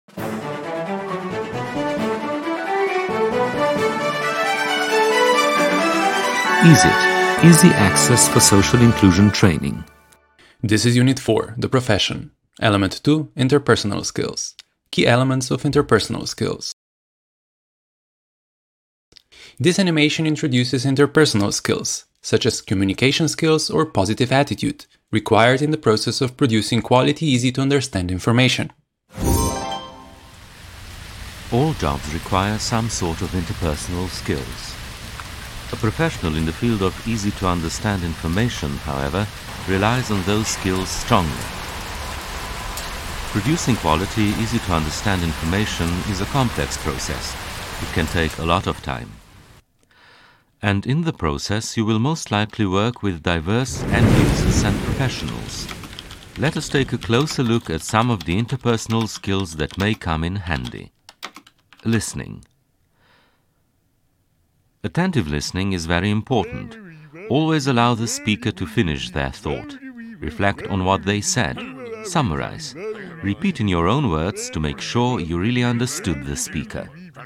EASIT, Easy Access for Social Inclusion Training. This is Unit 4, The Profession. Element 2, Interpersonal Skills. Key elements of interpersonal skills. This animation introduces interpersonal skills, such as communication skills or positive attitude, required in the process of producing quality, easy-to-understand information. All jobs require some sort of interpersonal skills. A professional in the field of easy-to-understand information, however, relies on those skills strongly. Producing quality, easy-to-understand information is a complex process. It can take a lot of time. And in the process, you will most likely work with diverse end users and professionals. Let us take a closer look at some of the interpersonal skills that may come in handy. Listening. Attentive listening is very important. Always allow the speaker to finish their thought. Reflect on what they said. Summarize. Repeat in your own words to make sure you really understood the speaker.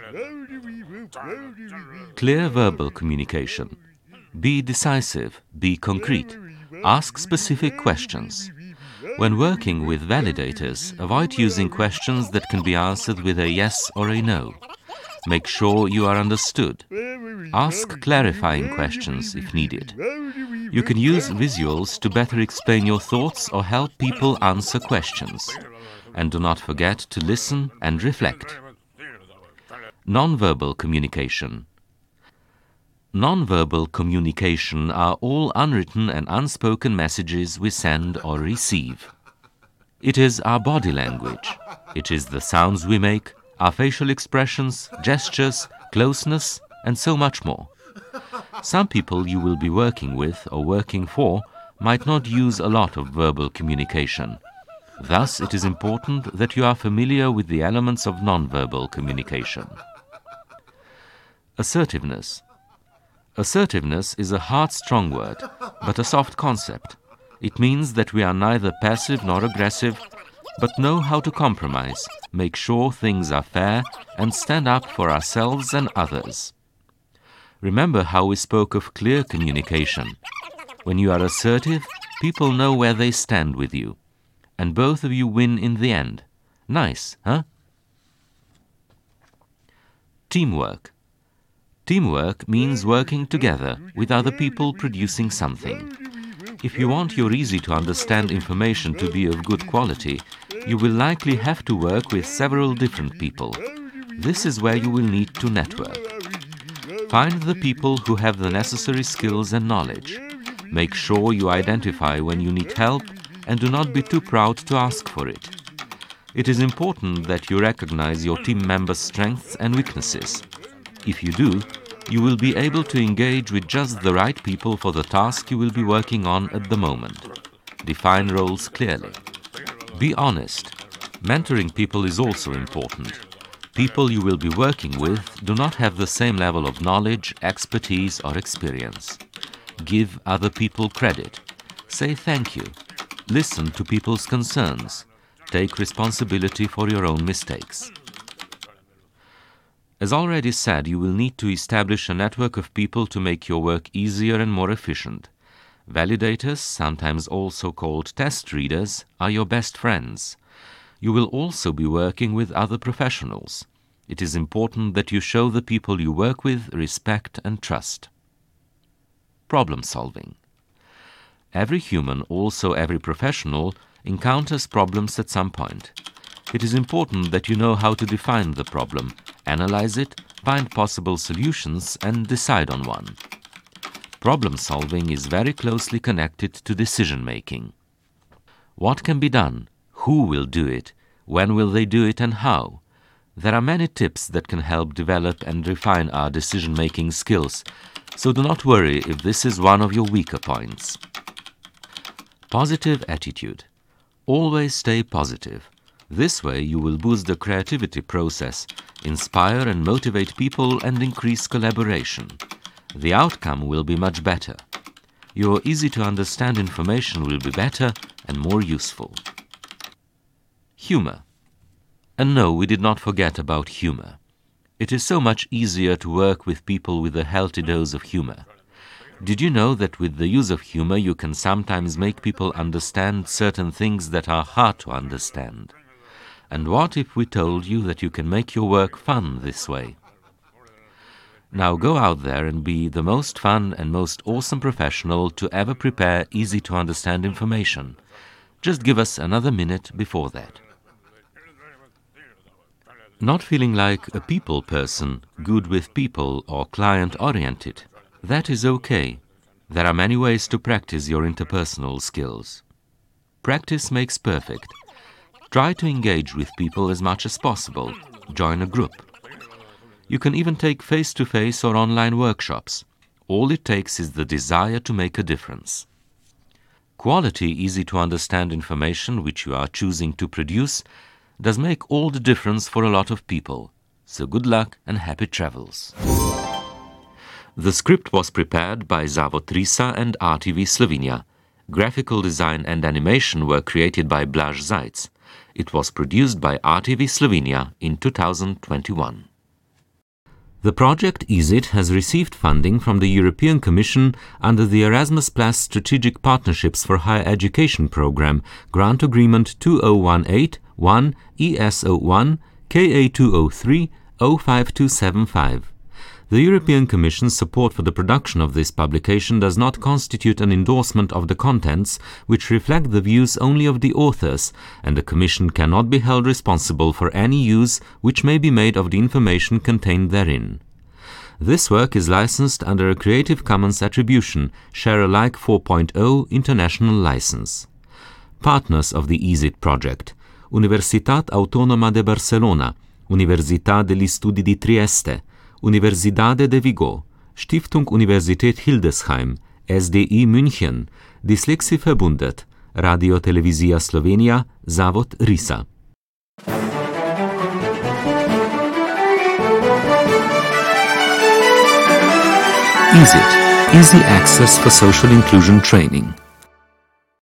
Clear verbal communication. Be decisive. Be concrete. Ask specific questions. When working with validators, avoid using questions that can be answered with a yes or a no. Make sure you are understood. Ask clarifying questions if needed. You can use visuals to better explain your thoughts or help people answer questions. And do not forget to listen and reflect. Nonverbal communication. Nonverbal communication are all unwritten and unspoken messages we send or receive. It is our body language. It is the sounds we make, our facial expressions, gestures, closeness, and so much more. Some people you will be working with or working for might not use a lot of verbal communication. Thus, it is important that you are familiar with the elements of nonverbal communication. Assertiveness. Assertiveness is a hard, strong word, but a soft concept. It means that we are neither passive nor aggressive, but know how to compromise, make sure things are fair, and stand up for ourselves and others. Remember how we spoke of clear communication. When you are assertive, people know where they stand with you. And both of you win in the end. Nice, huh? Teamwork. Teamwork means working together with other people producing something. If you want your easy-to-understand information to be of good quality, you will likely have to work with several different people. This is where you will need to network. Find the people who have the necessary skills and knowledge. Make sure you identify when you need help and do not be too proud to ask for it. It is important that you recognize your team members' strengths and weaknesses. If you do, you will be able to engage with just the right people for the task you will be working on at the moment. Define roles clearly. Be honest. Mentoring people is also important. People you will be working with do not have the same level of knowledge, expertise, or experience. Give other people credit. Say thank you. Listen to people's concerns. Take responsibility for your own mistakes. As already said, you will need to establish a network of people to make your work easier and more efficient. Validators, sometimes also called test readers, are your best friends. You will also be working with other professionals. It is important that you show the people you work with respect and trust. Problem solving. Every human, also every professional, encounters problems at some point. It is important that you know how to define the problem, analyze it, find possible solutions, and decide on one. Problem solving is very closely connected to decision making. What can be done? Who will do it? When will they do it and how? There are many tips that can help develop and refine our decision-making skills, so do not worry if this is one of your weaker points. Positive attitude. Always stay positive. This way you will boost the creativity process, inspire and motivate people, and increase collaboration. The outcome will be much better. Your easy-to-understand information will be better and more useful. Humor. And no, we did not forget about humor. It is so much easier to work with people with a healthy dose of humor. Did you know that with the use of humor you can sometimes make people understand certain things that are hard to understand? And what if we told you that you can make your work fun this way? Now go out there and be the most fun and most awesome professional to ever prepare easy-to-understand information. Just give us another minute before that. Not feeling like a people person, good with people or client-oriented, that is okay. There are many ways to practice your interpersonal skills. Practice makes perfect. Try to engage with people as much as possible. Join a group. You can even take face-to-face or online workshops. All it takes is the desire to make a difference. Quality, easy-to-understand information which you are choosing to produce does make all the difference for a lot of people. So good luck and happy travels. The script was prepared by Zavod Risa and RTV Slovenia. Graphical design and animation were created by Blaž Zajc. It was produced by RTV Slovenia in 2021. The project EASIT has received funding from the European Commission under the Erasmus Plus Strategic Partnerships for Higher Education Programme, Grant Agreement 2018-1 ES01 KA203 05275. The European Commission's support for the production of this publication does not constitute an endorsement of the contents, which reflect the views only of the authors, and the Commission cannot be held responsible for any use which may be made of the information contained therein. This work is licensed under a Creative Commons Attribution, Share Alike 4.0 International License. Partners of the EASIT project: Universitat Autónoma de Barcelona, Universitat degli Studi di Trieste, Universidade de Vigo, Stiftung Universität Hildesheim, SDI München, Dyslexie-Verbundet, Radio Televizija Slovenija, Zavod Risa. EASIT, Easy Access for Social Inclusion Training.